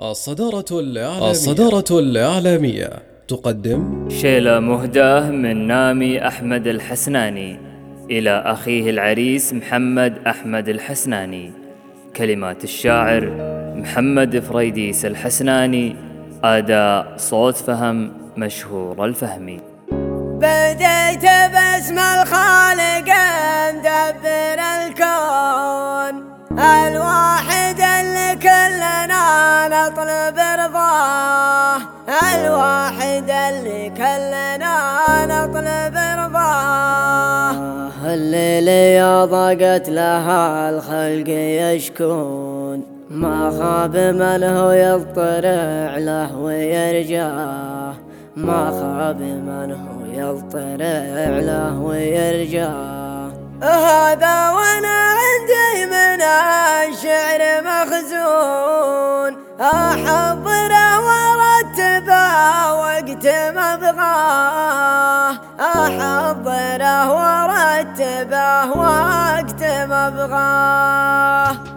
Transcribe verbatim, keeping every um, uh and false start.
الصدارة الإعلامية الصدارة الإعلامية تقدم شيلة مهداة من نامي أحمد الحسناني إلى أخيه العريس محمد أحمد الحسناني. كلمات الشاعر محمد فريديس الحسناني، أداء صوت فهم مشهور الفهمي. بديت باسم الخالق مدبر الكون، الواحد اللي كلنا نطلب رضاه، الواحد اللي كلنا نطلب رضاه. الليل يا ضاقت لها الخلق يشكون، ما خاب من هو يضطرع له ويرجاه، ما خاب من هو يضطرع له ويرجاه. هذا وانا عندي من الشعر مخزون، احضره وارتبه وقت ما ابغاه، احضره وارتبه وقت ما ابغاه.